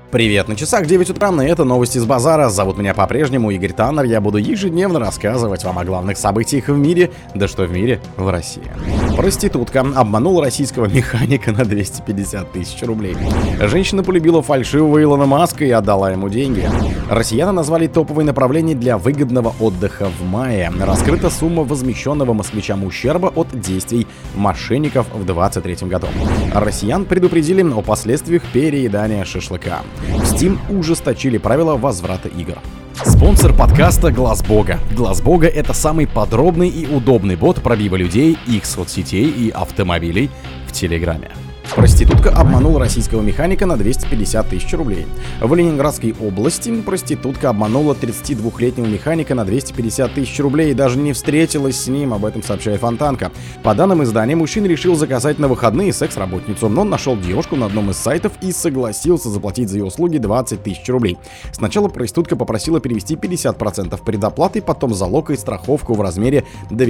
Привет, на часах 9 утра, и это новости с базара. Зовут меня по-прежнему Игорь Таннер. Я буду ежедневно рассказывать вам о главных событиях в мире, да что в мире, в России. Проститутка обманула российского механика на 250 тысяч рублей. Женщина полюбила фальшивого Илона Маска и отдала ему деньги. Россияне назвали топовые направления для выгодного отдыха в мае. Раскрыта сумма возмещенного москвичам ущерба от действий мошенников в 2023 году. Россиян предупредили о последствиях переедания шашлыка. В Steam ужесточили правила возврата игр. Спонсор подкаста Глаз Бога. Глаз Бога — это самый подробный и удобный бот пробива людей, их соцсетей и автомобилей в Телеграме. Проститутка обманула российского механика на 250 тысяч рублей. В Ленинградской области проститутка обманула 32-летнего механика на 250 тысяч рублей и даже не встретилась с ним, об этом сообщает Фонтанка. По данным издания, мужчина решил заказать на выходные секс-работницу, но он нашел девушку на одном из сайтов и согласился заплатить за ее услуги 20 тысяч рублей. Сначала проститутка попросила перевести 50% предоплаты, потом залог и страховку в размере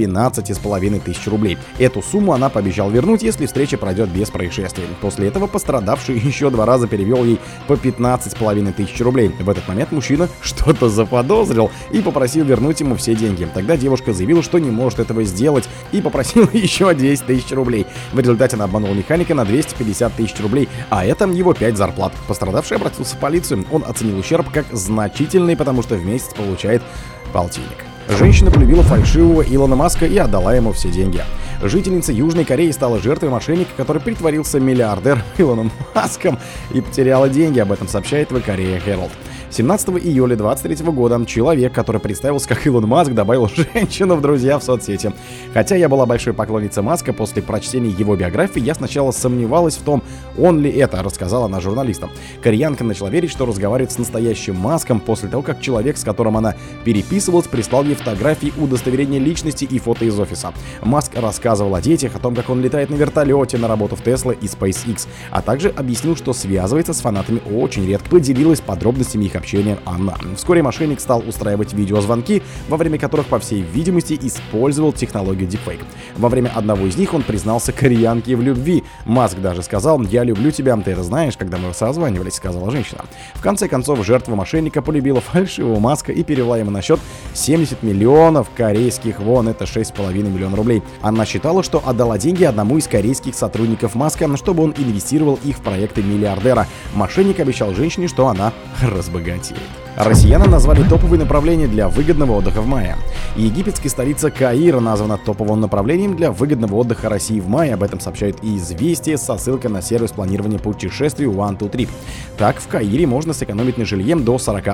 12,5 тысяч рублей. Эту сумму она пообещала вернуть, если встреча пройдет без происшествий. После этого пострадавший еще 2 раза перевел ей по 15,5 тысяч рублей. В этот момент мужчина что-то заподозрил и попросил вернуть ему все деньги. Тогда девушка заявила, что не может этого сделать, и попросила еще 200 тысяч рублей. В результате она обманула механика на 250 тысяч рублей, а это его 5 зарплат. Пострадавший обратился в полицию. Он оценил ущерб как значительный, потому что в месяц получает полтинник. Женщина полюбила фальшивого Илона Маска и отдала ему все деньги. Жительница Южной Кореи стала жертвой мошенника, который притворился миллиардером Илоном Маском и потеряла деньги. Об этом сообщает The Korea Herald. 17 июля 2023 года человек, который представился как Илон Маск, добавил женщину в друзья в соцсети. Хотя я была большой поклонницей Маска, после прочтения его биографии я сначала сомневалась в том, он ли это, рассказала она журналистам. Кореянка начала верить, что разговаривает с настоящим Маском после того, как человек, с которым она переписывалась, прислал ей фотографии, удостоверения личности и фото из офиса. Маск рассказывал о детях, о том, как он летает на вертолете на работу в Tesla и SpaceX, а также объяснил, что связывается с фанатами очень редко. Поделилась подробностями их общения Анна. Вскоре мошенник стал устраивать видеозвонки, во время которых, по всей видимости, использовал технологию Deepfake. Во время одного из них он признался кореянке в любви. Маск даже сказал: «Я люблю тебя, ты это знаешь, когда мы созванивались», — сказала женщина. В конце концов, жертва мошенника полюбила фальшивого Маска и перевела ему на счет 70 миллионов корейских вон, это 6,5 миллиона рублей. Она считала, что отдала деньги одному из корейских сотрудников Маска, чтобы он инвестировал их в проекты миллиардера. Мошенник обещал женщине, что она разбогатеет. Россияне назвали топовые направления для выгодного отдыха в мае. Египетская столица Каир названа топовым направлением для выгодного отдыха России в мае. Об этом сообщает и «Известия» со ссылкой на сервис планирования путешествий One2Trip. Так, в Каире можно сэкономить на жилье до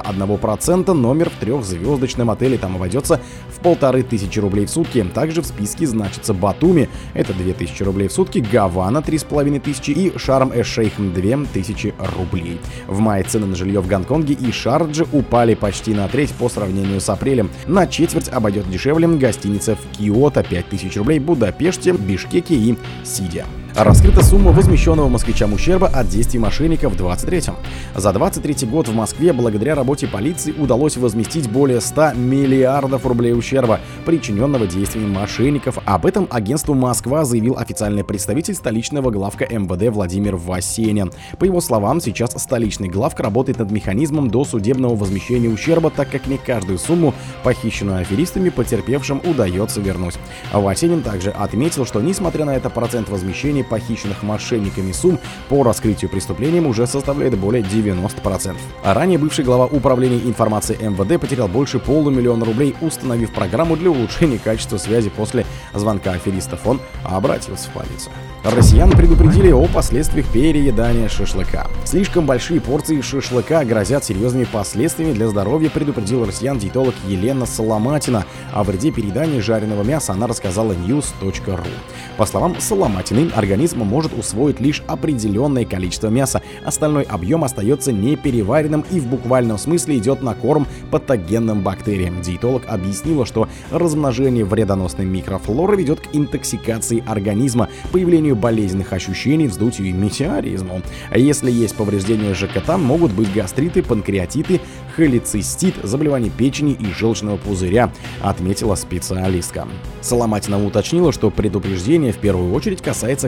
41%. Номер в 3-звездочном отеле там обойдется в 1500 рублей в сутки. Также в списке значится Батуми, это 2000 рублей в сутки, Гавана 3500 и Шарм-эш-Шейх 2000 рублей. В мае цены на жилье в Гонконге и Шардже упали почти на треть по сравнению с апрелем. На четверть обойдет дешевле гостиница в Киото 5000 рублей, Будапеште, Бишкеке и Сиде. Раскрыта сумма возмещенного москвичам ущерба от действий мошенников в 23-м. За 23 год в Москве благодаря работе полиции удалось возместить более 100 миллиардов рублей ущерба, причиненного действиями мошенников. Об этом агентству «Москва» заявил официальный представитель столичного главка МВД Владимир Васенин. По его словам, сейчас столичный главк работает над механизмом досудебного возмещения ущерба, так как не каждую сумму, похищенную аферистами, потерпевшим удается вернуть. Васенин также отметил, что несмотря на это, процент возмещения похищенных мошенниками сумм по раскрытию преступлением уже составляет более 90%. А ранее бывший глава управления информации МВД потерял больше 500 000 рублей, установив программу для улучшения качества связи после звонка аферистов. Он обратился в полицию. Россиян предупредили о последствиях переедания шашлыка. Слишком большие порции шашлыка грозят серьезными последствиями для здоровья, предупредил россиян диетолог Елена Соломатина. О вреде переедания жареного мяса она рассказала news.ru. По словам Соломатиной, организм может усвоить лишь определенное количество мяса. Остальной объем остается непереваренным и в буквальном смысле идет на корм патогенным бактериям. Диетолог объяснила, что размножение вредоносной микрофлоры ведет к интоксикации организма, появлению болезненных ощущений, вздутию и метеоризму. А если есть повреждения ЖКТ, могут быть гастриты, панкреатиты, холецистит, заболевания печени и желчного пузыря, отметила специалистка. Соломатина уточнила, что предупреждение в первую очередь касается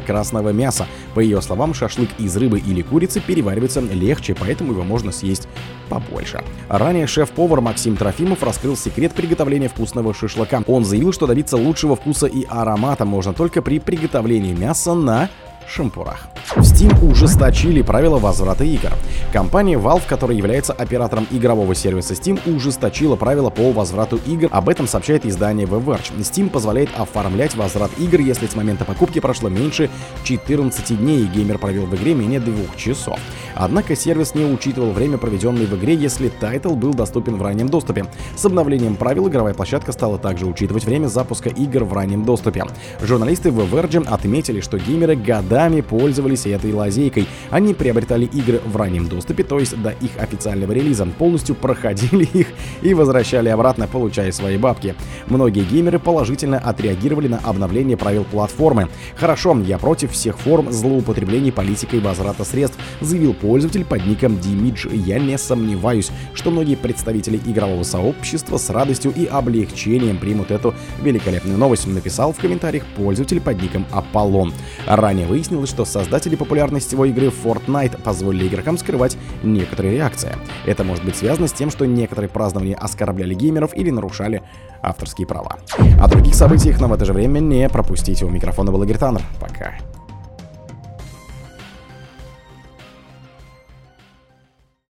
красного мяса. По ее словам, шашлык из рыбы или курицы переваривается легче, поэтому его можно съесть побольше. Ранее шеф-повар Максим Трофимов раскрыл секрет приготовления вкусного шашлыка. Он заявил, что добиться лучшего вкуса и аромата можно только при приготовлении мяса на шампурах. В Steam ужесточили правила возврата игр. Компания Valve, которая является оператором игрового сервиса Steam, ужесточила правила по возврату игр. Об этом сообщает издание The Verge. Steam позволяет оформлять возврат игр, если с момента покупки прошло меньше 14 дней и геймер провел в игре менее 2 часов. Однако сервис не учитывал время, проведенное в игре, если тайтл был доступен в раннем доступе. С обновлением правил игровая площадка стала также учитывать время запуска игр в раннем доступе. Журналисты The Verge отметили, что геймеры годами пользовались этой лазейкой. Они приобретали игры в раннем доступе, то есть до их официального релиза, полностью проходили их и возвращали обратно, получая свои бабки. Многие геймеры положительно отреагировали на обновление правил платформы. «Хорошо, я против всех форм злоупотреблений политикой возврата средств», заявил пользователь под ником Димидж. «Я не сомневаюсь, что многие представители игрового сообщества с радостью и облегчением примут эту великолепную новость», написал в комментариях пользователь под ником Аполлон. Ранее выяснилось, что создатели популярной сетевой игры Fortnite позволили игрокам скрывать некоторые реакции. Это может быть связано с тем, что некоторые празднования оскорбляли геймеров или нарушали авторские права. О других событиях, но в это же время не пропустите. У микрофона был Игорь Таннер. Пока.